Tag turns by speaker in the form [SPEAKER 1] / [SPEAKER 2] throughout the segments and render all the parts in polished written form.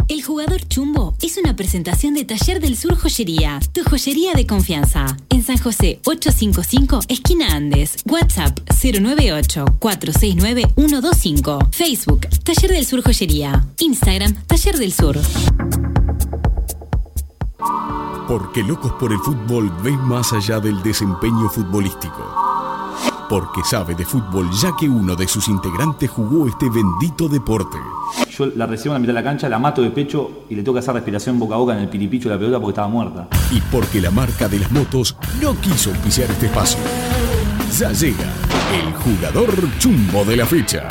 [SPEAKER 1] El Jugador Chumbo es una presentación de Taller del Sur Joyería, tu joyería de confianza. En San José 855, esquina Andes. WhatsApp 098-469-125. Facebook, Taller del Sur Joyería. Instagram, Taller del Sur.
[SPEAKER 2] Porque Locos por el Fútbol ven más allá del desempeño futbolístico. Porque sabe de fútbol, ya que uno de sus integrantes jugó este bendito deporte.
[SPEAKER 3] Yo la recibo en la mitad de la cancha, la mato de pecho y le tengo que hacer respiración boca a boca en el piripicho de la pelota porque estaba muerta.
[SPEAKER 2] Y porque la marca de las motos no quiso auspiciar este espacio. Ya llega el jugador chumbo de la fecha.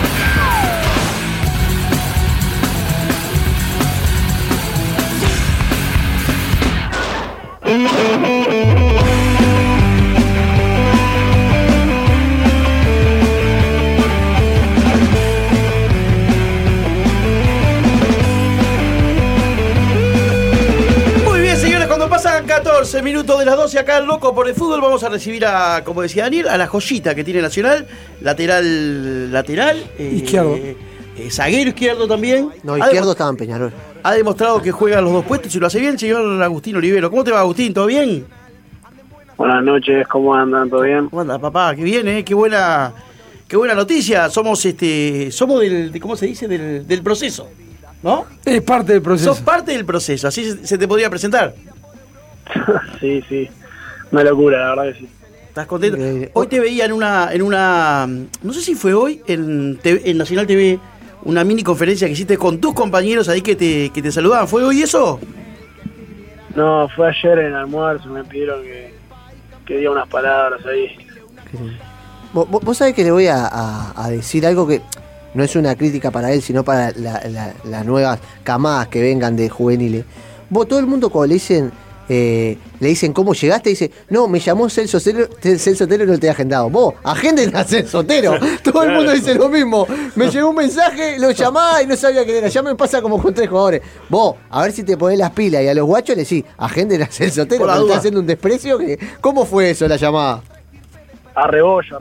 [SPEAKER 4] Pasan 14 minutos de las 12 acá en Loco por el Fútbol. Vamos a recibir a, como decía Daniel, a la joyita que tiene Nacional. Lateral.
[SPEAKER 5] Izquierdo.
[SPEAKER 4] Zaguero izquierdo también.
[SPEAKER 6] No, izquierdo estaba en Peñarol.
[SPEAKER 4] Ha demostrado que juega los dos puestos y lo hace bien, señor Agustín Olivero. ¿Cómo te va, Agustín? ¿Todo bien?
[SPEAKER 7] Buenas noches, ¿cómo andan? ¿Todo bien?
[SPEAKER 4] ¿Cómo andas, papá? Qué bien, qué buena noticia. Somos del, ¿cómo se dice? Del proceso, ¿no?
[SPEAKER 5] Es parte del proceso.
[SPEAKER 4] Sos parte del proceso, así se te podría presentar.
[SPEAKER 7] Sí, una locura, la verdad que sí.
[SPEAKER 4] ¿Estás contento? Hoy te veía en una, no sé si fue hoy, en Nacional TV, una mini conferencia que hiciste con tus compañeros ahí que te saludaban. ¿Fue hoy eso?
[SPEAKER 7] No, fue ayer en el almuerzo, me pidieron que diga unas palabras ahí.
[SPEAKER 6] Vos sabés que le voy a decir algo que no es una crítica para él, sino para las nuevas camadas que vengan de juveniles. Vos, todo el mundo cuando le dicen ¿cómo llegaste? Dice, no, me llamó Celso Otero y no te he agendado. Vos, agenden a Celso Otero. Todo el mundo dice lo mismo. Me llegó un mensaje, lo llamaba y no sabía quién era. Ya me pasa como con 3 jugadores. Vos, a ver si te ponés las pilas y a los guachos le decís, agenden a Celso Otero, que está haciendo un desprecio. ¿Cómo fue eso la llamada?
[SPEAKER 7] A rebollo.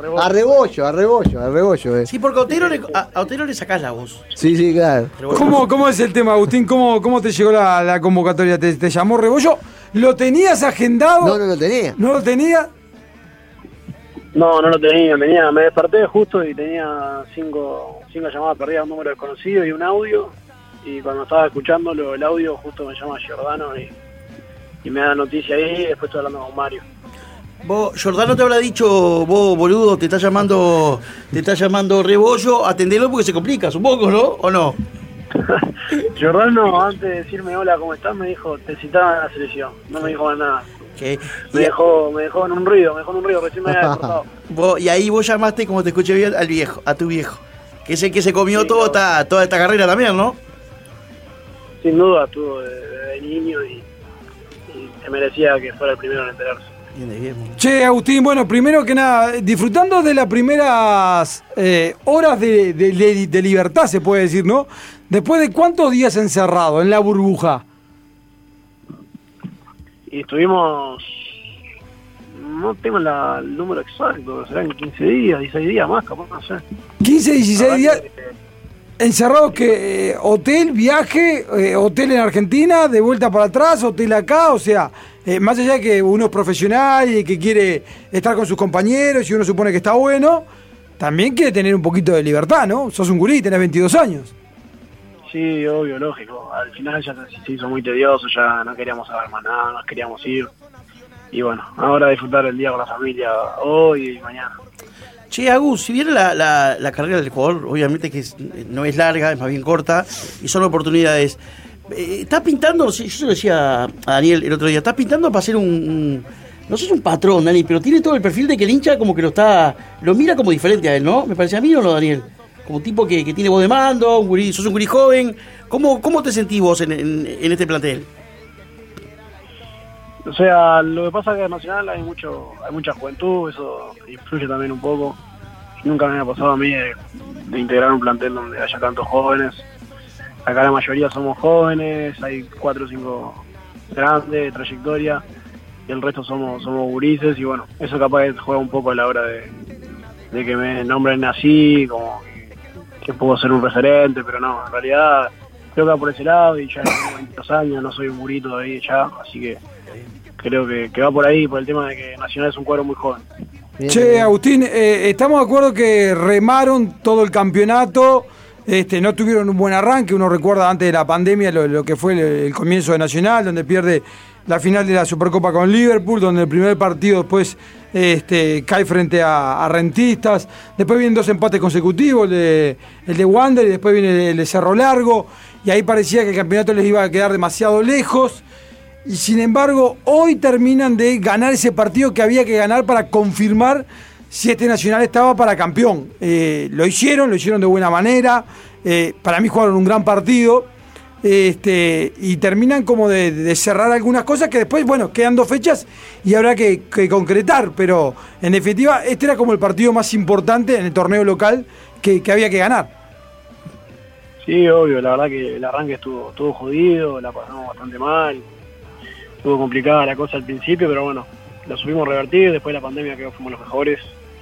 [SPEAKER 4] Sí, porque a Otero le sacás la voz.
[SPEAKER 6] Sí, claro.
[SPEAKER 5] ¿Cómo es el tema, Agustín? ¿Cómo te llegó la convocatoria? ¿Te llamó Rebollo? ¿Lo tenías agendado?
[SPEAKER 6] No lo tenía.
[SPEAKER 5] ¿No lo tenía?
[SPEAKER 7] No lo tenía. Me desperté justo y tenía 5 llamadas perdidas, un número desconocido y un audio. Y cuando estaba escuchando el audio, justo me llama Giordano y me da noticia ahí y después estoy hablando con Mario.
[SPEAKER 4] Vos, Giordano te habrá dicho, vos, boludo, te está llamando Rebollo, atendelo porque se complica, supongo, ¿no? ¿O no?
[SPEAKER 7] Giordano, antes de decirme hola, ¿cómo estás? Me dijo, te citaba en la selección. No me dijo más nada.
[SPEAKER 4] ¿Qué?
[SPEAKER 7] Me dejó en un ruido, recién me había despertado.
[SPEAKER 4] Y ahí vos llamaste, como te escuché bien, a tu viejo, que es el que se comió toda esta carrera también, ¿no?
[SPEAKER 7] Sin duda, estuvo de niño y se merecía que fuera el primero en enterarse.
[SPEAKER 5] Che, Agustín, bueno, primero que nada, disfrutando de las primeras horas de libertad, se puede decir, ¿no? ¿Después de cuántos días encerrado en la burbuja?
[SPEAKER 7] Y estuvimos, no tengo el número exacto, serán 15 días, 16 días más, capaz, no sé. 15, 16 días encerrados, que hotel, viaje, hotel en Argentina, de vuelta para atrás, hotel acá, o sea, más allá de que uno es profesional y que quiere estar con sus compañeros y uno supone que está bueno, también quiere tener un poquito de libertad, ¿no? Sos un gurí, tenés 22 años. Sí, obvio, lógico. Al final ya se hizo muy tedioso, ya no queríamos saber más nada, nos queríamos ir. Y bueno, ahora disfrutar el día con la familia, hoy y mañana.
[SPEAKER 4] Che, Agus, si bien la carrera del jugador, obviamente que no es larga, es más bien corta, y son oportunidades, ¿estás pintando? Yo se lo decía a Daniel el otro día, ¿estás pintando para ser no sé si un patrón, Dani, pero tiene todo el perfil de que el hincha como que lo mira como diferente a él, ¿no? Me parece a mí, ¿o no, Daniel? Como un tipo que tiene voz de mando, sos un gurí joven. ¿Cómo te sentís vos en este plantel?
[SPEAKER 7] O sea, lo que pasa es que en Nacional hay mucha juventud, eso influye también un poco. Nunca me ha pasado a mí de integrar un plantel donde haya tantos jóvenes. Acá la mayoría somos jóvenes, hay 4 o 5 grandes de trayectoria y el resto somos gurises, y bueno, eso capaz que juega un poco a la hora de que me nombren así, como que puedo ser un referente, pero no, en realidad creo que va por ese lado y ya tengo 22 años, no soy un burito todavía ya, así que creo que va por ahí, por el tema de que Nacional es un cuadro muy joven.
[SPEAKER 5] Bien, che, Agustín, estamos de acuerdo que remaron todo el campeonato, no tuvieron un buen arranque, uno recuerda antes de la pandemia lo que fue el comienzo de Nacional, donde pierde la final de la Supercopa con Liverpool, donde el primer partido después cae frente a Rentistas, después vienen 2 empates consecutivos, el de Wander y después viene el de Cerro Largo, y ahí parecía que el campeonato les iba a quedar demasiado lejos, y sin embargo hoy terminan de ganar ese partido que había que ganar para confirmar si Nacional estaba para campeón. Lo hicieron de buena manera, para mí jugaron un gran partido, y terminan como de cerrar algunas cosas que después, bueno, quedan 2 fechas y habrá que concretar, pero en definitiva este era como el partido más importante en el torneo local que había que ganar.
[SPEAKER 7] Sí, obvio, la verdad que el arranque estuvo jodido, la pasamos bastante mal, estuvo complicada la cosa al principio, pero bueno, lo supimos revertir, después de la pandemia creo que fuimos los mejores.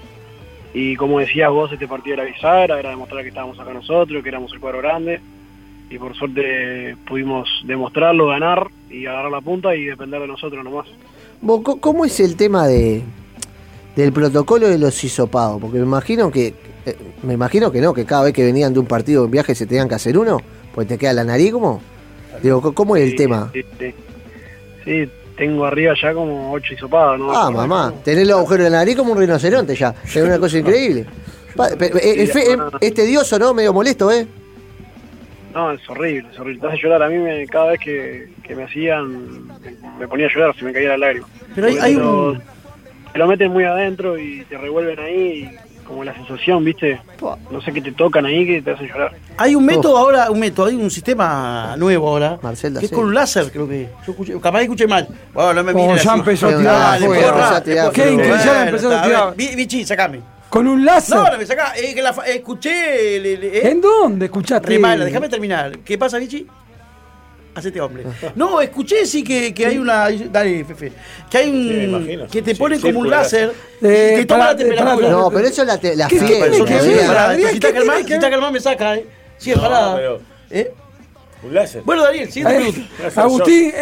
[SPEAKER 7] Y como decías vos, este partido era bisagra, era demostrar que estábamos acá nosotros, que éramos el cuadro grande, y por suerte pudimos demostrarlo, ganar y agarrar la punta y depender de nosotros nomás.
[SPEAKER 6] ¿Cómo es el tema del protocolo de los hisopados? Porque me imagino que no, que cada vez que venían de un partido en viaje se tenían que hacer uno, pues te queda la nariz, ¿cómo? Digo, ¿cómo es el tema?
[SPEAKER 7] Sí, tengo arriba ya como 8 hisopados, ¿no?
[SPEAKER 6] Ah, mamá, tenés los agujeros de la nariz como un rinoceronte ya, es una cosa increíble. Es tedioso, ¿no? Medio molesto, ¿eh?
[SPEAKER 7] No, es horrible, te hace llorar. A mí cada vez que me hacían, me ponía a llorar, se me caía la lágrima.
[SPEAKER 4] Pero hay
[SPEAKER 7] te lo meten muy adentro y te revuelven ahí, y como la sensación, ¿viste? No sé qué te tocan ahí que te hacen llorar.
[SPEAKER 4] Hay un método ahora, hay un sistema nuevo ahora,
[SPEAKER 6] Marcel,
[SPEAKER 4] que es con un láser, creo que. Yo escuché, capaz que escuché mal. Bueno, no me
[SPEAKER 5] Como
[SPEAKER 4] mires
[SPEAKER 5] ya
[SPEAKER 4] así.
[SPEAKER 5] empezó a tirar. Qué increíble, ya empezó a tirar.
[SPEAKER 4] Bichi, sacame.
[SPEAKER 5] ¿Con un láser?
[SPEAKER 4] No, me saca. Escuché.
[SPEAKER 5] ¿En dónde escuchaste?
[SPEAKER 4] Remala, déjame terminar. ¿Qué pasa, Bichi? Hacete hombre. No, escuché sí que hay una. Dale, Fefe. Que hay un.
[SPEAKER 8] Sí, me imagino.
[SPEAKER 4] Que te
[SPEAKER 8] Sí,
[SPEAKER 4] ponen
[SPEAKER 8] sí,
[SPEAKER 4] como un
[SPEAKER 8] puede
[SPEAKER 4] láser. Que toma la temperatura.
[SPEAKER 6] No, pero eso es la
[SPEAKER 5] ¿Qué
[SPEAKER 6] fiebre.
[SPEAKER 5] tiene que ver?
[SPEAKER 4] Si está calmado, me saca, Sí, es
[SPEAKER 8] No,
[SPEAKER 4] parada.
[SPEAKER 8] pero- Un láser.
[SPEAKER 4] Bueno, Daniel, siguiente pregunta.
[SPEAKER 5] Agustín,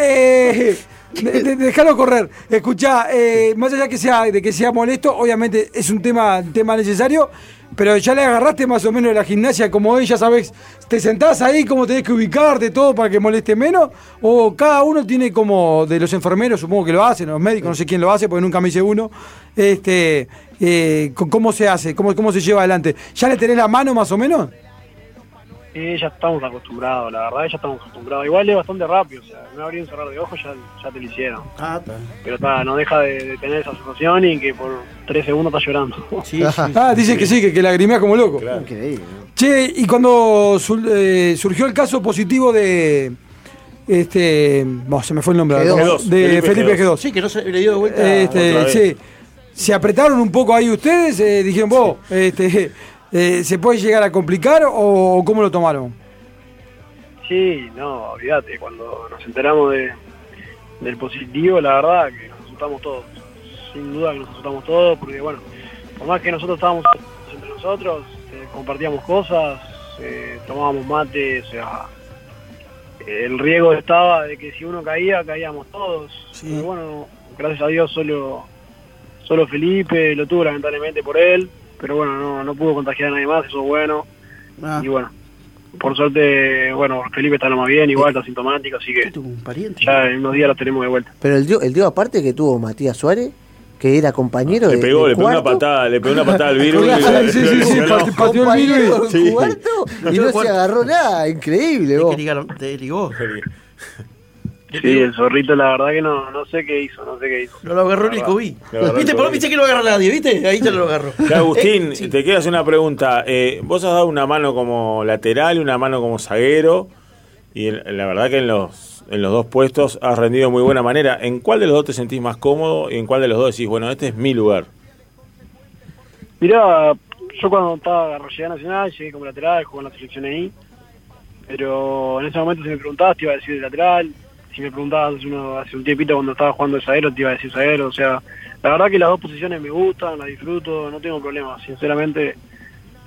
[SPEAKER 5] déjalo correr. Escuchá, más allá de que sea molesto, obviamente es un tema necesario, pero ya le agarraste más o menos de la gimnasia como ella, sabes, te sentás ahí, cómo tenés que ubicarte, todo para que moleste menos, o cada uno tiene como, de los enfermeros, supongo que lo hacen, los médicos, no sé quién lo hace, porque nunca me hice uno, ¿cómo se hace? ¿Cómo se lleva adelante? ¿Ya le tenés la mano más o menos?
[SPEAKER 7] Ya estamos acostumbrados, la verdad, ya estamos acostumbrados. Igual es bastante rápido, o sea, no abrir un cerrar de ojos ya te lo hicieron.
[SPEAKER 4] Está.
[SPEAKER 7] Pero no deja de tener esa sensación y que por 3 segundos está llorando.
[SPEAKER 4] Sí.
[SPEAKER 5] Dice que sí, que lagrimea como loco.
[SPEAKER 8] Claro.
[SPEAKER 6] Increíble.
[SPEAKER 5] Che, y cuando surgió el caso positivo de... se me fue el nombre.
[SPEAKER 6] G2.
[SPEAKER 5] De Felipe G2.
[SPEAKER 4] Sí, que no se le dio de vuelta.
[SPEAKER 8] Otra vez.
[SPEAKER 5] Sí. ¿Se apretaron un poco ahí ustedes? Dijeron, vos, ¿se puede llegar a complicar o cómo lo tomaron?
[SPEAKER 7] Sí, no, olvídate, cuando nos enteramos del positivo, la verdad que nos asustamos todos. Sin duda que nos asustamos todos, porque bueno, por más que nosotros estábamos entre nosotros, compartíamos cosas, tomábamos mate, o sea, el riesgo estaba de que si uno caía, caíamos todos.
[SPEAKER 4] Sí.
[SPEAKER 7] Pero bueno, gracias a Dios solo Felipe, lo tuvo lamentablemente por él, pero bueno, no pudo contagiar a nadie más, eso es bueno. Y bueno, por suerte, bueno, Felipe está lo más bien, igual está asintomático, así que
[SPEAKER 4] ¿Tuvo un pariente?
[SPEAKER 7] ya en unos días lo tenemos de vuelta.
[SPEAKER 6] Pero el Diego aparte que tuvo Matías Suárez, que era compañero
[SPEAKER 8] Le pegó una
[SPEAKER 6] cuarto,
[SPEAKER 8] patada al virus.
[SPEAKER 5] Sí, pateó el virus.
[SPEAKER 6] compañero
[SPEAKER 8] Sí.
[SPEAKER 6] de cuarto y no se agarró nada, increíble vos.
[SPEAKER 4] Te ligó.
[SPEAKER 7] Sí, el zorrito la verdad que no sé qué hizo,
[SPEAKER 4] No lo agarró ni el COVID.
[SPEAKER 8] Lo agarró
[SPEAKER 4] ¿Viste?
[SPEAKER 8] el
[SPEAKER 4] Por
[SPEAKER 8] COVID.
[SPEAKER 4] viste que no agarra nadie, ¿viste? Ahí te lo agarró.
[SPEAKER 8] Agustín,
[SPEAKER 4] Sí.
[SPEAKER 8] te quiero hacer una pregunta. Vos has dado una mano como lateral y una mano como zaguero. Y la verdad que en los 2 puestos has rendido de muy buena manera. ¿En cuál de los 2 te sentís más cómodo y en cuál de los 2 decís, bueno, este es mi lugar?
[SPEAKER 7] Mirá, yo cuando estaba llegué a Nacional, llegué como lateral, jugué en la selección ahí, pero en ese momento si me preguntabas te iba a decir de lateral, si me preguntabas hace un tiempito cuando estaba jugando de zaguero te iba a decir zaguero, o sea, la verdad que las 2 posiciones me gustan, las disfruto, no tengo problema, sinceramente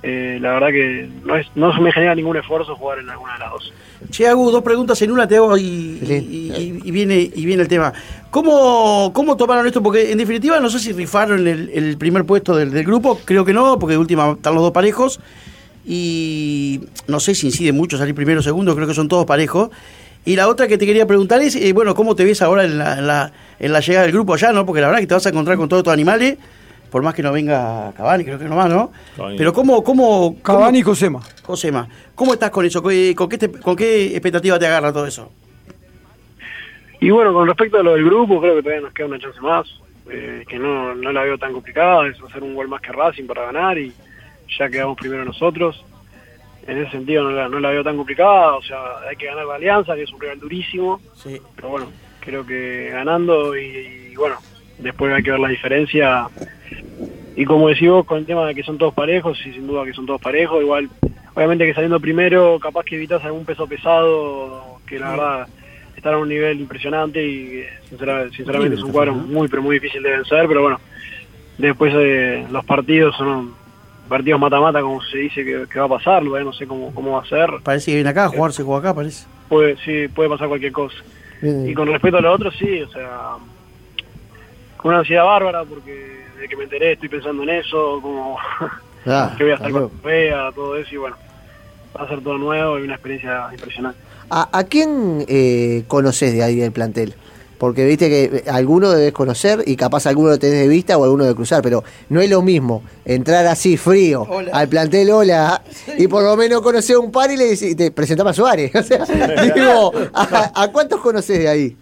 [SPEAKER 7] la verdad que no me genera ningún esfuerzo jugar en alguna de las dos.
[SPEAKER 4] Che, Agus, 2 preguntas en una te hago y viene el tema. ¿Cómo tomaron esto? Porque en definitiva no sé si rifaron el primer puesto del grupo, creo que no, porque de última están los dos parejos. Y no sé si incide mucho salir primero o segundo, creo que son todos parejos. Y la otra que te quería preguntar es, bueno, ¿cómo te ves ahora en la llegada del grupo allá, no? Porque la verdad que te vas a encontrar con todos estos animales, por más que no venga Cavani, creo que no más, ¿no? Cavani. Pero ¿cómo
[SPEAKER 5] Cavani y Cosema.
[SPEAKER 4] ¿Cómo estás con eso? ¿Con qué expectativa te agarra todo eso?
[SPEAKER 7] Y bueno, con respecto a lo del grupo, creo que todavía nos queda una chance más, que no la veo tan complicada, es hacer un gol más que Racing para ganar y ya quedamos primero nosotros. En ese sentido no la veo tan complicada, o sea, hay que ganar la Alianza, que es un rival durísimo, sí. Pero bueno, creo que ganando y bueno, después hay que ver la diferencia. Y como decís vos, con el tema de que son todos parejos, sí, sin duda que son todos parejos, igual, obviamente que saliendo primero, capaz que evitas algún peso pesado, que la verdad están a un nivel impresionante y sinceramente es un cuadro muy, pero muy difícil de vencer, pero bueno, después los partidos son partidos mata-mata, como se dice que va a pasar, no sé cómo va a ser.
[SPEAKER 4] Parece que viene acá, se juega acá, parece.
[SPEAKER 7] Sí, puede pasar cualquier cosa. Y con respecto a lo otro, sí, o sea, con una ansiedad bárbara, porque desde que me enteré estoy pensando en eso, como que voy a estar con fea, todo eso, y bueno, va a ser todo nuevo y una experiencia impresionante.
[SPEAKER 6] ¿A quién conoces de ahí del plantel? Porque viste que alguno debes conocer y capaz alguno lo tenés de vista o alguno de cruzar, pero no es lo mismo entrar así frío al plantel, y por lo menos conocer a un par y te presentaba a Suárez. O sea, digo, ¿a cuántos conoces de ahí?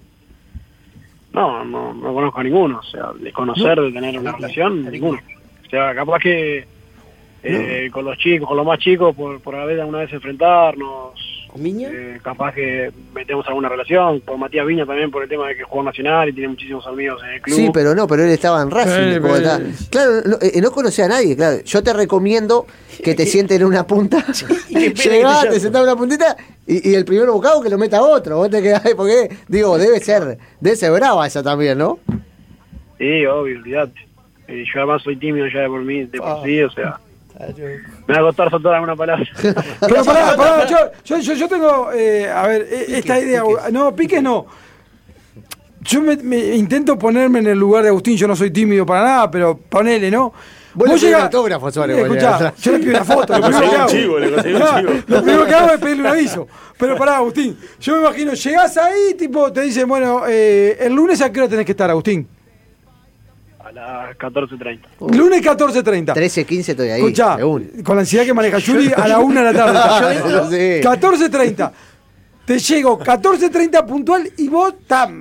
[SPEAKER 7] No conozco a ninguno, o sea, de conocer, de tener una relación, ninguno. O sea, capaz que con los chicos, con los más chicos, por haber alguna vez enfrentarnos,
[SPEAKER 4] ¿con Viña?
[SPEAKER 7] Capaz que metemos alguna relación, con Matías Viña también por el tema de que jugó Nacional y tiene muchísimos amigos en el club.
[SPEAKER 6] Sí, pero él estaba en Racing. Claro, no conocía a nadie, claro. Yo te recomiendo que te sientes en una punta, llegás, te sentás en una puntita y el primer bocado que lo meta otro, vos te quedás, porque digo, debe ser brava esa también, ¿no?
[SPEAKER 7] Sí, obvio, olvidate. Yo además soy tímido ya de por sí, o sea, me va a costar soltar alguna palabra.
[SPEAKER 5] Pero pará, yo tengo, a ver, esta idea, no, Piques no. Yo me intento ponerme en el lugar de Agustín, yo no soy tímido para nada, pero ponele, ¿no?
[SPEAKER 6] Vos le autógrafo, Suárez.
[SPEAKER 5] Escuchá, yo le pido una foto. Lo primero que hago es pedirle un aviso. Pero pará, Agustín, yo me imagino, llegás ahí, tipo, te dicen, bueno, el lunes ¿a qué hora tenés que estar, Agustín?
[SPEAKER 7] A las 14:30.
[SPEAKER 5] Lunes 14:30.
[SPEAKER 6] 13:15 estoy ahí.
[SPEAKER 5] Escuchá, con la ansiedad que maneja Juli, a la 1 de la tarde. 14:30. Te llego 14:30 puntual y vos,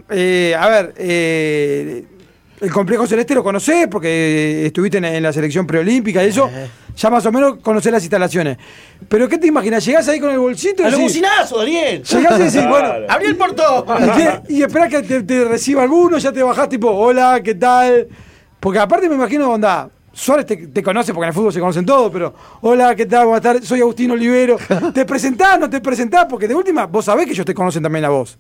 [SPEAKER 5] el Complejo Celeste lo conocés porque estuviste en la selección preolímpica y eso, ya más o menos conocés las instalaciones. Pero ¿qué te imaginas? Llegás ahí con el bolsito y
[SPEAKER 4] ¡a los bocinazos, Daniel!
[SPEAKER 5] Llegás y decís, bueno,
[SPEAKER 4] abrí el portón.
[SPEAKER 5] Y esperás que te reciba alguno, ya te bajás tipo, hola, ¿qué tal? Porque aparte me imagino, onda, Suárez te conoce porque en el fútbol se conocen todos, pero hola, ¿qué tal? Buenas tardes, soy Agustín Olivero. ¿Te presentás, no te presentás? Porque de última, vos sabés que ellos te conocen también a vos.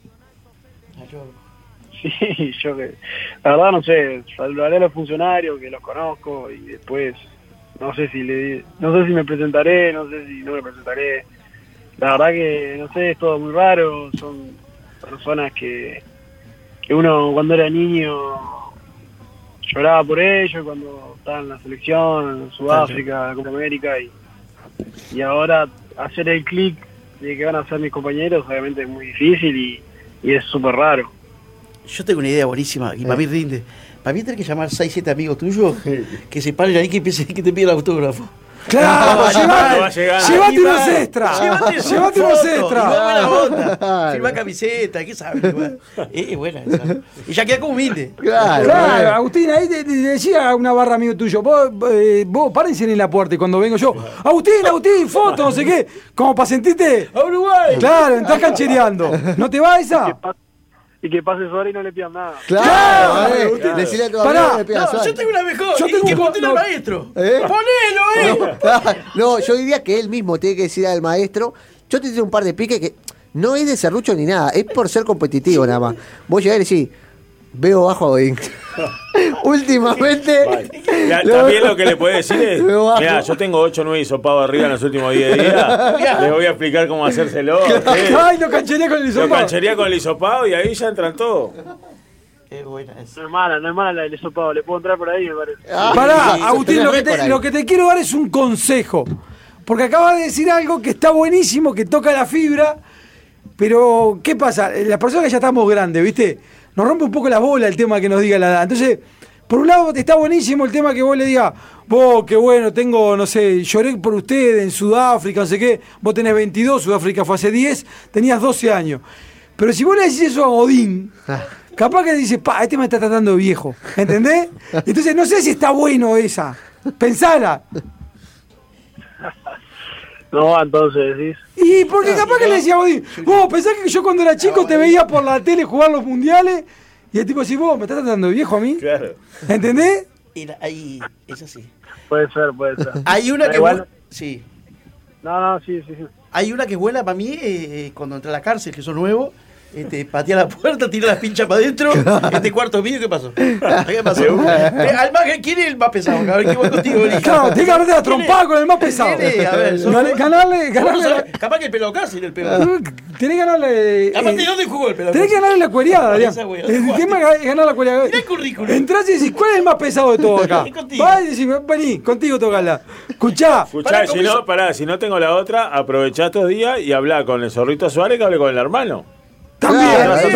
[SPEAKER 7] Sí, la verdad no sé, saludaré a los funcionarios que los conozco y después no sé si me presentaré, no sé si no me presentaré. La verdad que no sé, es todo muy raro, son personas que uno cuando era niño lloraba por ellos, cuando estaba en la selección, en Sudáfrica, la Copa América y ahora hacer el clic de que van a ser mis compañeros obviamente es muy difícil y es súper raro.
[SPEAKER 4] Yo tengo una idea buenísima y para mí rinde. Para mí tenés que llamar 6-7 amigos tuyos que se paren ahí que te piden el autógrafo.
[SPEAKER 5] ¡Claro! ¡Llévate unos extras! ¡Llévate unos extras!
[SPEAKER 4] Buena onda. Firma camiseta, ¿qué sabes? Es buena esa. Y ya queda como humilde.
[SPEAKER 5] Claro, Agustín, ahí te decía una barra amigo tuyo. Vos párense en la puerta y cuando vengo yo, Agustín, foto, no sé qué. Como para sentirte.
[SPEAKER 4] ¡A Uruguay!
[SPEAKER 5] Claro, estás canchereando. ¿No te va esa?
[SPEAKER 7] Y que pase Suárez y no le pidan nada.
[SPEAKER 6] ¡Claro! Decirle a tu amigo no le pidan Suárez.
[SPEAKER 4] Yo tengo una mejor. Que ponele al maestro. ¡Ponelo,
[SPEAKER 6] No, yo diría que él mismo tiene que decir al maestro. Yo te tiro un par de piques que no es de serrucho ni nada, es por ser competitivo nada más. Vos llegás y decís, veo bajo a Godín. Últimamente.
[SPEAKER 8] También lo que le puede decir es: mirá, yo tengo 8 o 9 hisopados arriba en los últimos 10 días. Les voy a explicar cómo hacérselo.
[SPEAKER 5] Ay, lo canchería con el hisopado.
[SPEAKER 8] Lo canchería con el hisopado y ahí ya entran todos.
[SPEAKER 4] Qué buena esa.
[SPEAKER 7] No es mala la del hisopado, le puedo entrar por ahí, me parece.
[SPEAKER 5] Pará,
[SPEAKER 6] sí,
[SPEAKER 5] Agustín,
[SPEAKER 6] tenés
[SPEAKER 5] lo que te quiero dar es un consejo. Porque acabas de decir algo que está buenísimo, que toca la fibra. Pero, ¿qué pasa? Las personas que ya estamos grandes, ¿viste? Nos rompe un poco la bola el tema que nos diga la edad. Entonces, por un lado está buenísimo el tema que vos le digas, vos, qué bueno, tengo, no sé, lloré por ustedes en Sudáfrica, no sé qué. Vos tenés 22, Sudáfrica fue hace 10, tenías 12 años. Pero si vos le decís eso a Godín, capaz que dice, este me está tratando de viejo. ¿Entendés? Entonces, no sé si está bueno esa. Pensala.
[SPEAKER 7] No, entonces decís.
[SPEAKER 5] Y porque capaz que le decía a Godín, vos pensás que yo cuando era chico te veía por la tele jugar los mundiales y el tipo decís, vos me estás tratando de viejo a mí.
[SPEAKER 8] Claro.
[SPEAKER 5] ¿Entendés?
[SPEAKER 4] Ahí, es así.
[SPEAKER 7] Puede ser.
[SPEAKER 4] Hay una que
[SPEAKER 7] igual.
[SPEAKER 4] sí.
[SPEAKER 7] No, sí.
[SPEAKER 4] Hay una que es buena para mí, cuando entré a la cárcel, que sos nuevo, patea la puerta, tira las pinchas para adentro, cuarto mío, ¿qué pasó? ¿Qué pasó? ¿Quién es el más pesado? A ver, ¿qué voy contigo?
[SPEAKER 5] Claro, tenés que agarrarte la trompada con el más pesado.
[SPEAKER 4] A ver,
[SPEAKER 5] ganarle.
[SPEAKER 4] Capaz que el pelado cárcel, el pelado.
[SPEAKER 5] Tenés que ganarle.
[SPEAKER 4] Aparte, ¿dónde jugó el pelado?
[SPEAKER 5] Tenés que ganarle la cuereada, Adrián. El tema es ganar la cuereada.
[SPEAKER 4] Mirá el currículum.
[SPEAKER 5] Entrás y decís, ¿cuál es el más pesado de todo acá? Vas y decís, vení, contigo tocala. Escuchá,
[SPEAKER 8] si no tengo la otra, aprovechá estos días y hablá con el Zorrito Suárez que hable con el hermano.
[SPEAKER 5] también,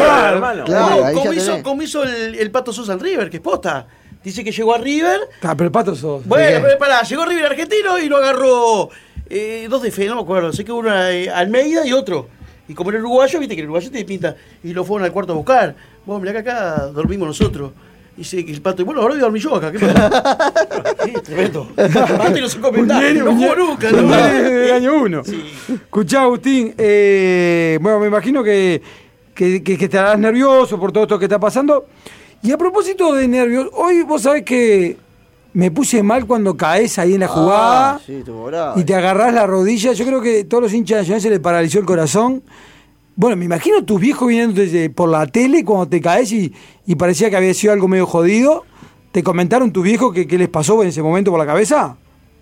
[SPEAKER 4] como hizo el Pato Sosa en River, que es posta. Dice que llegó a River.
[SPEAKER 5] Pero el Pato Sosa.
[SPEAKER 4] Bueno, llegó a River argentino y lo agarró dos de fe, no me acuerdo. Sé que uno era Almeida y otro. Y como era uruguayo, viste que el uruguayo te pinta. Y lo fueron al cuarto a buscar. Bueno, mirá que acá dormimos nosotros. Dice que el Pato, bueno, ahora voy a dormir yo acá. ¿Qué pasa? Sí, tremendo. Pato y no se comentar. No jugó nunca.
[SPEAKER 5] Del año 1. Sí. Escuchá, Agustín. Bueno, me imagino que estarás nervioso por todo esto que está pasando. Y a propósito de nervios, hoy vos sabés que me puse mal cuando caes ahí en la jugada y te agarrás la rodilla. Yo creo que todos los hinchas nacionales se les paralizó el corazón. Bueno, me imagino tus viejos viniendo por la tele cuando te caes y parecía que había sido algo medio jodido. ¿Te comentaron tus viejos qué les pasó en ese momento por la cabeza?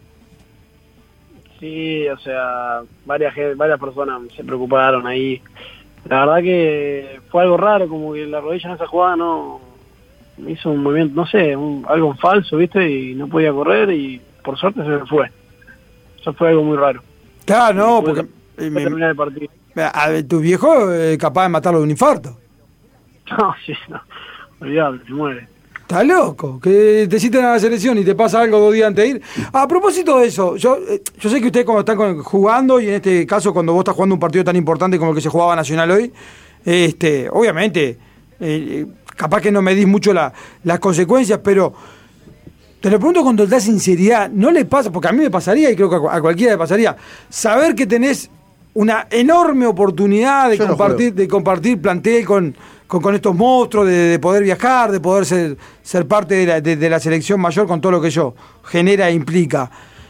[SPEAKER 7] Sí, o sea, varias personas se preocuparon ahí. La verdad que fue algo raro, como que la rodilla en esa jugada no hizo un movimiento, no sé, algo falso, ¿viste? Y no podía correr y por suerte se me fue. Eso fue algo muy raro.
[SPEAKER 5] Claro, no, porque
[SPEAKER 7] terminar el partido.
[SPEAKER 5] Tu viejo capaz de matarlo de un infarto.
[SPEAKER 7] No, olvidate, se muere.
[SPEAKER 5] Está loco, que te citan a la selección y te pasa algo 2 días antes de ir. A propósito de eso, yo sé que ustedes cuando están jugando, y en este caso cuando vos estás jugando un partido tan importante como el que se jugaba Nacional hoy, obviamente, capaz que no medís mucho las consecuencias, pero te lo pregunto con total sinceridad, ¿no le pasa? Porque a mí me pasaría, y creo que a cualquiera le pasaría, saber que tenés una enorme oportunidad de compartir plantel con estos monstruos, de poder viajar, de poder ser parte de la selección mayor con todo lo que ello genera e implica.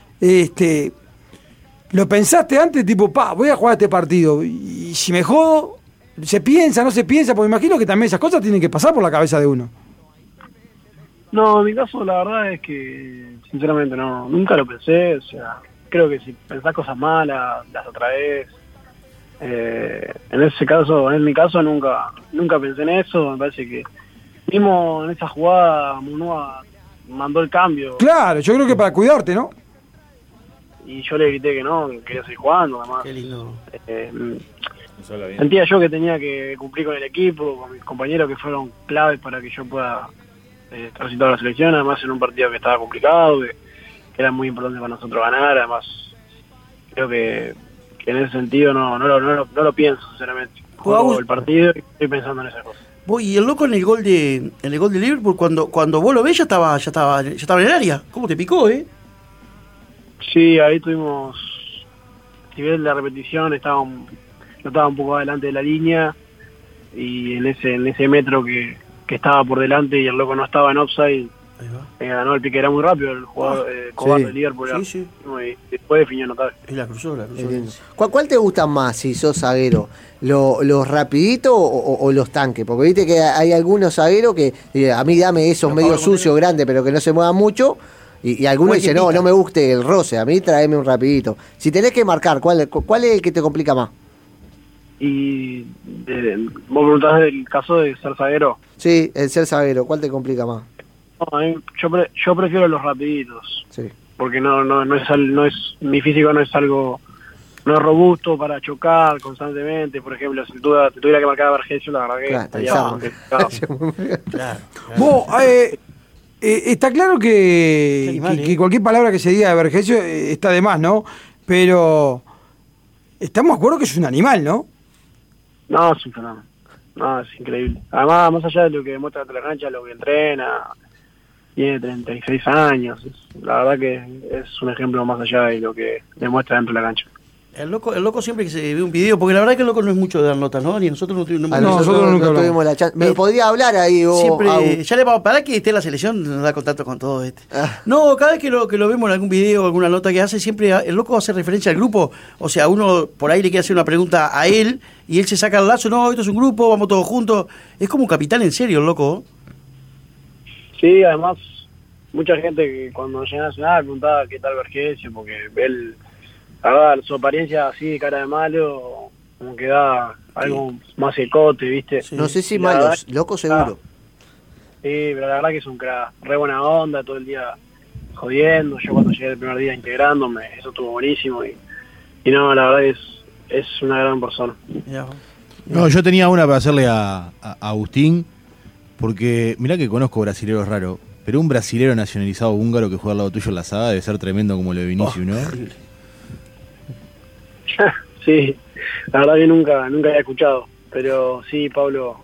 [SPEAKER 5] ¿Lo pensaste antes? Tipo, voy a jugar este partido. Y si me jodo, ¿se piensa, no se piensa? Porque me imagino que también esas cosas tienen que pasar por la cabeza de uno.
[SPEAKER 7] No, en mi caso la verdad es que, sinceramente, no, nunca lo pensé. O sea, creo que si pensás cosas malas, las atraes. En mi caso nunca pensé en eso. Me parece que mismo en esa jugada Munúa mandó el cambio.
[SPEAKER 5] Claro, yo creo que para cuidarte, ¿no?
[SPEAKER 7] Y yo le grité que no, que quería seguir jugando, además.
[SPEAKER 4] Qué lindo.
[SPEAKER 7] Sentía yo que tenía que cumplir con el equipo, con mis compañeros que fueron claves para que yo pueda transitar la selección, además en un partido que estaba complicado, que era muy importante para nosotros ganar. Además creo que en ese sentido no lo pienso, sinceramente. Juego el partido y estoy pensando en esas cosas.
[SPEAKER 4] Y el loco en el gol de Liverpool, cuando vos lo ves ya estaba en el área. ¿Cómo te picó,
[SPEAKER 7] Sí, ahí tuvimos, si ves la repetición, estaba un poco adelante de la línea y en ese metro que estaba por delante y el loco no estaba en offside, Ganó el pique, era muy rápido el jugador Cobarde de Liverpool.
[SPEAKER 4] Sí.
[SPEAKER 7] Y después definió notable.
[SPEAKER 4] Y la cruzó.
[SPEAKER 6] ¿Cuál te gusta más si sos zaguero? ¿Los rapiditos o los tanques? Porque viste que hay algunos zagueros que a mí dame esos medios sucios, grandes, pero que no se muevan mucho. Y algunos dicen, no me guste el roce, a mí tráeme un rapidito. Si tenés que marcar, ¿cuál es el que te complica más?
[SPEAKER 7] Y vos preguntás del caso de ser zaguero.
[SPEAKER 6] Sí, el ser zaguero, ¿cuál te complica más?
[SPEAKER 7] No, yo prefiero los rapiditos.
[SPEAKER 6] Sí.
[SPEAKER 7] Porque no es mi físico no es robusto para chocar constantemente. Por ejemplo, si tuviera que marcar a Vergesio, la verdad que
[SPEAKER 5] claro. Vos, está claro que cualquier palabra que se diga de Vergesio está de más, ¿no? Pero estamos de acuerdo que es un animal, ¿no?
[SPEAKER 7] No, es un fenómeno. No, es increíble. Además, más allá de lo que demuestra ante la cancha, lo que entrena, tiene 36 años. La verdad que es un ejemplo más allá de lo que demuestra dentro de la cancha.
[SPEAKER 4] El loco siempre que se ve un video, porque la verdad que el loco no es mucho de dar notas, ¿no? Ni nosotros
[SPEAKER 6] nosotros nunca tuvimos la chance. ¿Me podría hablar ahí vos?
[SPEAKER 4] Siempre, ya le vamos, para que esté en la selección, nos da contacto con todo No, cada vez que lo vemos en algún video, alguna nota que hace, siempre el loco hace referencia al grupo. O sea, uno por ahí le quiere hacer una pregunta a él, y él se saca el lazo, no, esto es un grupo, vamos todos juntos. Es como un capitán en serio, el loco.
[SPEAKER 7] Sí, además, mucha gente que cuando llega a Nacional preguntaba qué tal Vergesio, porque él... La verdad, su apariencia así de cara de malo, como que da algo más secote, ¿viste?
[SPEAKER 6] Sí. No sé si malos, loco seguro.
[SPEAKER 7] Sí, pero la verdad que es un crack, re buena onda, todo el día jodiendo. Yo cuando llegué el primer día integrándome, eso estuvo buenísimo. Y no, la verdad es una gran persona.
[SPEAKER 9] No, yo tenía una para hacerle a Agustín, porque mirá que conozco brasileros raros, pero un brasilero nacionalizado húngaro que juega al lado tuyo en la saga debe ser tremendo como lo de Vinicius, ¿no?
[SPEAKER 7] Sí, la verdad que nunca había escuchado, pero sí, Pablo,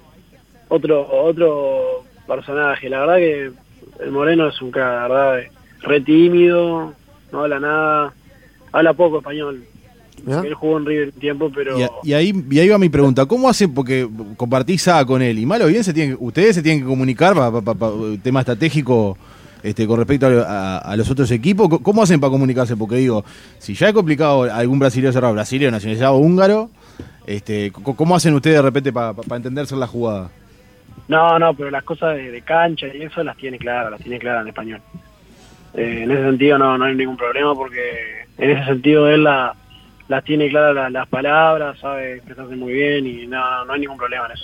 [SPEAKER 7] otro personaje. La verdad que el Moreno es un cara, la verdad, re tímido, no habla nada, habla poco español. Él jugó en River un tiempo, pero...
[SPEAKER 9] Y ahí va mi pregunta, ¿cómo hacen? Porque compartís con él, y mal o bien ustedes se tienen que comunicar para tema estratégico con respecto a los otros equipos. ¿Cómo hacen para comunicarse? Porque digo, si ya es complicado algún brasileño cerrado, brasileño nacionalizado húngaro, ¿cómo hacen ustedes de repente para entenderse la jugada?
[SPEAKER 7] No, pero las cosas de cancha y eso las tiene claras en español. En ese sentido no hay ningún problema, porque en ese sentido él las tiene claras las palabras, sabe expresarse muy bien y no hay ningún problema en eso.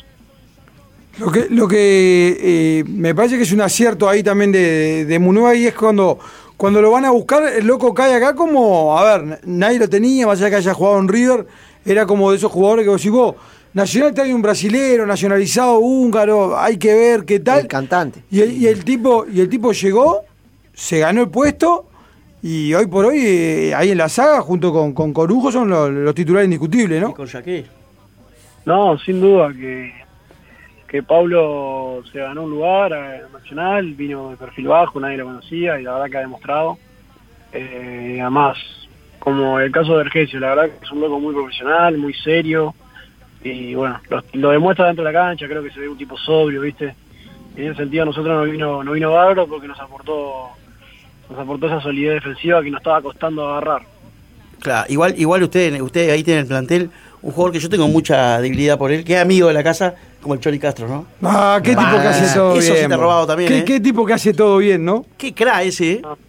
[SPEAKER 5] Lo que me parece que es un acierto ahí también de Munuá, y es cuando lo van a buscar, el loco cae acá como, a ver, nadie lo tenía, más allá que haya jugado en River, era como de esos jugadores que vos decís, vos, Nacional trae un brasilero, nacionalizado húngaro, hay que ver qué tal.
[SPEAKER 6] El cantante.
[SPEAKER 5] Y el tipo llegó, se ganó el puesto, y hoy por hoy, ahí en la saga, junto con Corujo, son los titulares indiscutibles, ¿no?
[SPEAKER 4] Y con Jaqué.
[SPEAKER 7] No, sin duda que Pablo se ganó un lugar Nacional, vino de perfil bajo, nadie lo conocía y la verdad que ha demostrado. Además, como el caso de Vergesio, la verdad que es un loco muy profesional, muy serio y bueno, lo demuestra dentro de la cancha. Creo que se ve un tipo sobrio, ¿viste? En ese sentido a nosotros no vino bárbaro porque nos aportó esa solidez defensiva que nos estaba costando agarrar.
[SPEAKER 4] Claro, igual usted ahí tiene el plantel un jugador que yo tengo mucha debilidad por él, que es amigo de la casa, como el Chori Castro, ¿no?
[SPEAKER 5] Ah, qué tipo que hace todo bien.
[SPEAKER 4] Eso sí te ha robado también,
[SPEAKER 5] ¿Qué tipo que hace todo bien, ¿no?
[SPEAKER 4] Qué crack ese,
[SPEAKER 7] No,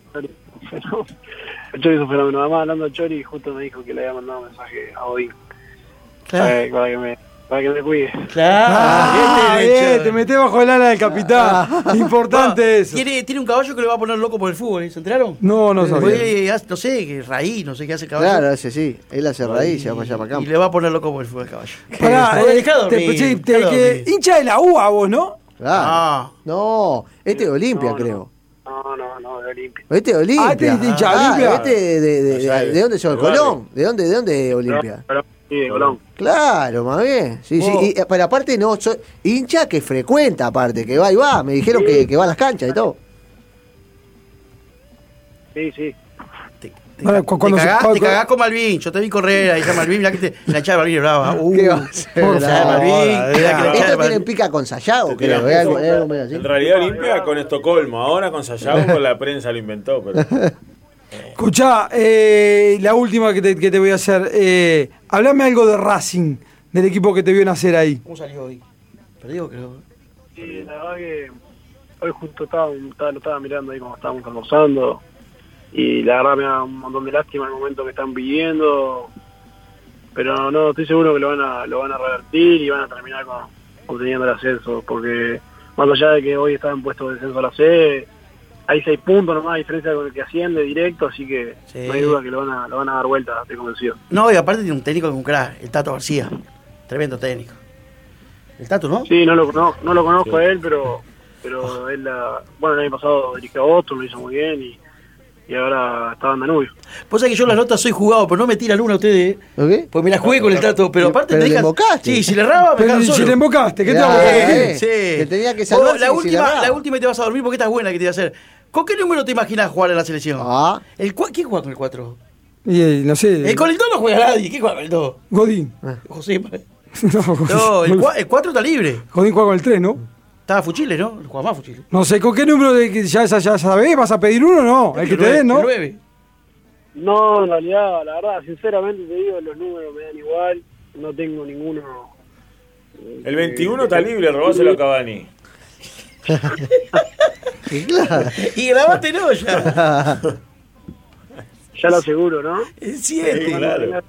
[SPEAKER 7] el Chori es un fenómeno. Además, hablando de Chori, justo me dijo que le había mandado un mensaje a Odín.
[SPEAKER 4] Claro.
[SPEAKER 7] Para que me cuide.
[SPEAKER 4] Claro.
[SPEAKER 5] Te metés bajo el ala del capitán. Importante eso.
[SPEAKER 4] Tiene un caballo que le va a poner loco por el fútbol, ¿se enteraron?
[SPEAKER 5] No
[SPEAKER 4] sabía. No sé, raíz, no sé qué hace el caballo.
[SPEAKER 6] Claro, ese sí. Él hace raíz, se va para allá para acá.
[SPEAKER 4] Y le va a poner loco por el fútbol el caballo.
[SPEAKER 5] Hincha de la UA vos, ¿no?
[SPEAKER 6] Claro. No, este es Olimpia, creo.
[SPEAKER 7] No, de Olimpia.
[SPEAKER 6] Este es Olimpia.
[SPEAKER 5] Este es hincha de Olimpia.
[SPEAKER 6] ¿De dónde sos? ¿De Colón? ¿De dónde Olimpia?
[SPEAKER 7] Sí, de Colón.
[SPEAKER 6] Claro, más bien. Sí. Pero aparte no, soy hincha que frecuenta, aparte, que va y va. Me dijeron que va a las canchas y todo.
[SPEAKER 7] Sí.
[SPEAKER 4] Te cagás con Malvin. Yo te vi correr ahí, ya Malvin, mirá que la hinchada de Malvin es brava.
[SPEAKER 6] ¿Qué va a ser? Esto tiene pica con Sayago, creo.
[SPEAKER 8] En realidad Olimpia con Estocolmo, ahora con Sayago con la prensa lo inventó. Pero...
[SPEAKER 5] Escuchá, la última que te voy a hacer. Hablame algo de Racing, del equipo que te vio nacer ahí.
[SPEAKER 4] ¿Cómo salió hoy? Perdió, creo.
[SPEAKER 7] Sí, la verdad que hoy justo lo estaba mirando ahí como estábamos almorzando. Y la verdad me da un montón de lástima el momento que están pidiendo, pero no, estoy seguro que lo van a revertir y van a terminar obteniendo el ascenso, porque más allá de que hoy están en puesto de descenso a la C, hay 6 puntos nomás de diferencia con el que asciende directo, así que sí. No hay duda que lo van a dar vuelta, estoy convencido.
[SPEAKER 4] No, y aparte tiene un técnico que es un crack, el Tato García, tremendo técnico. ¿El Tato, no?
[SPEAKER 7] Sí, no lo conozco a él, pero él, el año pasado dirigió a Boston, lo hizo muy bien y ahora estaba en Danubio.
[SPEAKER 4] Vos sabés que yo las notas soy jugado, pero no me tiran una ustedes.
[SPEAKER 6] ¿Okay?
[SPEAKER 4] Pues me la jugué con el Tato, pero aparte
[SPEAKER 6] pero
[SPEAKER 4] te dejas...
[SPEAKER 6] le embocaste.
[SPEAKER 4] Sí, si le erraba, me dejaron solo.
[SPEAKER 5] Si le embocaste, ¿qué te
[SPEAKER 6] va
[SPEAKER 5] va a
[SPEAKER 4] Sí.
[SPEAKER 6] Que tenía que salvarse
[SPEAKER 4] la
[SPEAKER 6] si
[SPEAKER 4] última y te vas a dormir porque esta es buena que te iba a hacer. ¿Con qué número te imaginas jugar en la selección? ¿Quién juega con el 4?
[SPEAKER 5] No sé.
[SPEAKER 4] Con el 2 no juega nadie. ¿Quién juega con el 2?
[SPEAKER 5] Godín.
[SPEAKER 4] José. No, el 4 está libre.
[SPEAKER 5] Godín juega con el 3, ¿no?
[SPEAKER 4] Estaba Fuchile, ¿no? Juega más Fuchile.
[SPEAKER 5] No sé, ¿con qué número ya sabés? ¿Vas a pedir uno o no? El que te den, ¿no?
[SPEAKER 4] El 9.
[SPEAKER 7] No, en realidad, la verdad, sinceramente te digo, los números me dan igual, no tengo ninguno.
[SPEAKER 8] El 21 está libre, robáselo a Cavani.
[SPEAKER 6] Claro.
[SPEAKER 4] Y grabátelo ya.
[SPEAKER 7] Ya lo aseguro, ¿no?
[SPEAKER 4] El 7.
[SPEAKER 8] Sí, claro.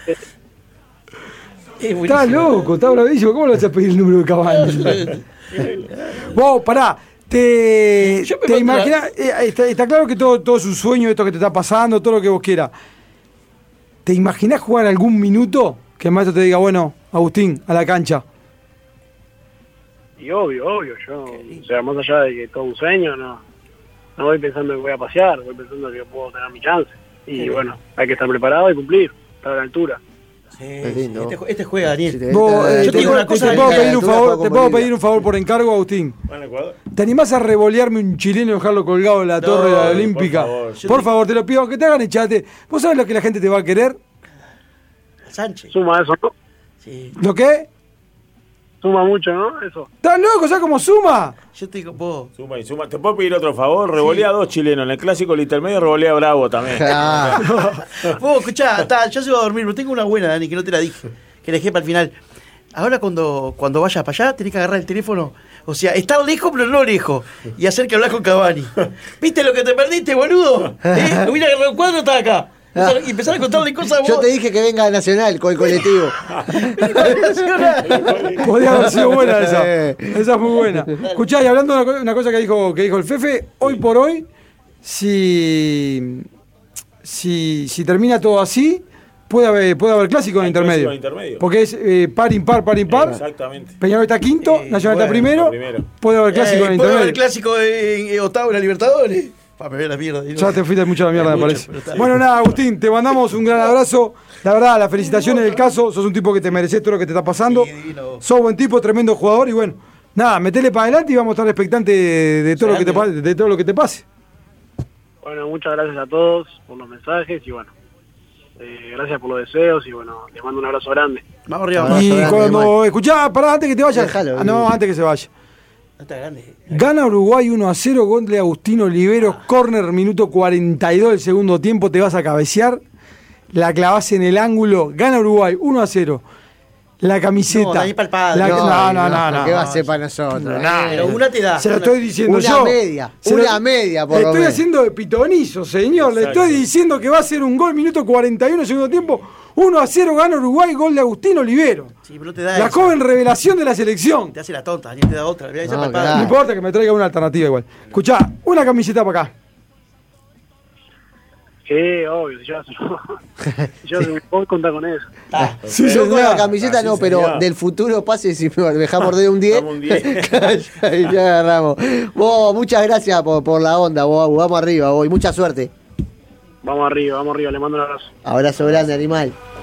[SPEAKER 5] Está loco, está bravísimo. ¿Cómo le vas a pedir el número de Cavani? Vos, pará. ¿Te imaginas? Está claro que todo es un sueño, esto que te está pasando, todo lo que vos quieras. ¿Te imaginás jugar algún minuto que el maestro te diga, bueno, Agustín, a la cancha?
[SPEAKER 7] Y obvio, yo, o sea, más allá de que todo un sueño, no voy pensando que voy a pasear, voy pensando que puedo tener mi chance. Y bueno, hay que estar preparado y cumplir, estar a la altura.
[SPEAKER 4] Sí, este juega, Daniel.
[SPEAKER 5] Yo te digo una cosa. ¿Te puedo pedir un favor por encargo, Agustín? ¿Te animás a revolearme un chileno y dejarlo colgado en la torre de la Olímpica?
[SPEAKER 7] Por
[SPEAKER 5] favor, te lo pido, que te hagan echate. ¿Vos sabés lo que la gente te va a querer?
[SPEAKER 7] Sánchez. Suma eso, ¿no?
[SPEAKER 4] Sí.
[SPEAKER 5] ¿Lo qué?
[SPEAKER 7] Suma mucho, ¿no? Eso.
[SPEAKER 5] ¿Estás loco? ¿Sabes cómo suma?
[SPEAKER 4] Yo te digo, vos.
[SPEAKER 8] Suma y suma. ¿Te puedo pedir otro favor? Revolea a 2 chilenos. En el clásico, el intermedio, revolea a Bravo también.
[SPEAKER 4] Vos, escuchá, yo se iba a dormir, pero tengo una buena, Dani, que no te la dije. Que la dejé para el final. Ahora cuando vayas para allá, tenés que agarrar el teléfono. O sea, estar lejos, pero no lejos. Y hacer que hablas con Cavani. ¿Viste lo que te perdiste, boludo? Mira que el cuadro está acá. Y empezar a contarle cosas a vos.
[SPEAKER 6] Yo te dije que venga a Nacional con el colectivo.
[SPEAKER 5] Podría haber sido buena esa. Esa es muy buena. Escuchá, y hablando de una cosa que dijo el Fefe, hoy por hoy, si termina todo así, puede haber clásico en intermedio. Porque es par impar.
[SPEAKER 8] Exactamente.
[SPEAKER 5] Peñarol está quinto, Nacional está primero. Puede haber clásico en intermedio.
[SPEAKER 4] Puede haber clásico en octavo en la Libertadores. Para ver la mierda.
[SPEAKER 5] Ya te fuiste mucho a la mierda, me parece. Bueno, nada, Agustín, te mandamos un gran abrazo. La verdad, las felicitaciones del caso. Sos un tipo que te mereces todo lo que te está pasando. Sos buen tipo, tremendo jugador. Y bueno, nada, metele para adelante y vamos a estar expectantes de todo lo que te pase.
[SPEAKER 7] Bueno, muchas gracias a todos por los mensajes y bueno, gracias por los deseos y bueno, les mando un abrazo grande.
[SPEAKER 4] Vamos arriba.
[SPEAKER 5] Y cuando escuchá, pará, antes que te vayas. Antes que se vaya.
[SPEAKER 4] Está grande.
[SPEAKER 5] Gana Uruguay 1-0, gol de Agustín Oliveros, córner, minuto 42 del segundo tiempo, te vas a cabecear, la clavás en el ángulo, gana Uruguay 1-0. La camiseta.
[SPEAKER 4] No, ahí para el padre.
[SPEAKER 5] No.
[SPEAKER 6] ¿Qué va a ser para nosotros?
[SPEAKER 4] Pero una te da.
[SPEAKER 5] Se lo estoy diciendo yo.
[SPEAKER 6] Una media, por lo menos.
[SPEAKER 5] Le estoy haciendo de pitonizo, señor. Exacto. Le estoy diciendo que va a ser un gol, minuto 41, segundo tiempo. 1-0 gana Uruguay, gol de Agustín Olivero.
[SPEAKER 4] Sí, pero no te da
[SPEAKER 5] la joven revelación de la selección.
[SPEAKER 4] Te hace la tonta, Daniel te da otra.
[SPEAKER 5] No importa que me traiga una alternativa igual. Escuchá, una camiseta para acá.
[SPEAKER 7] Sí, obvio, si yo puedo contar con eso.
[SPEAKER 6] Yo con la camiseta no, pero del futuro pase si me deja morder un 10. Ya agarramos. Vos, muchas gracias por la onda, vos, vamos arriba, vos, y mucha suerte.
[SPEAKER 7] Vamos arriba, le mando un abrazo.
[SPEAKER 6] Abrazo grande, animal.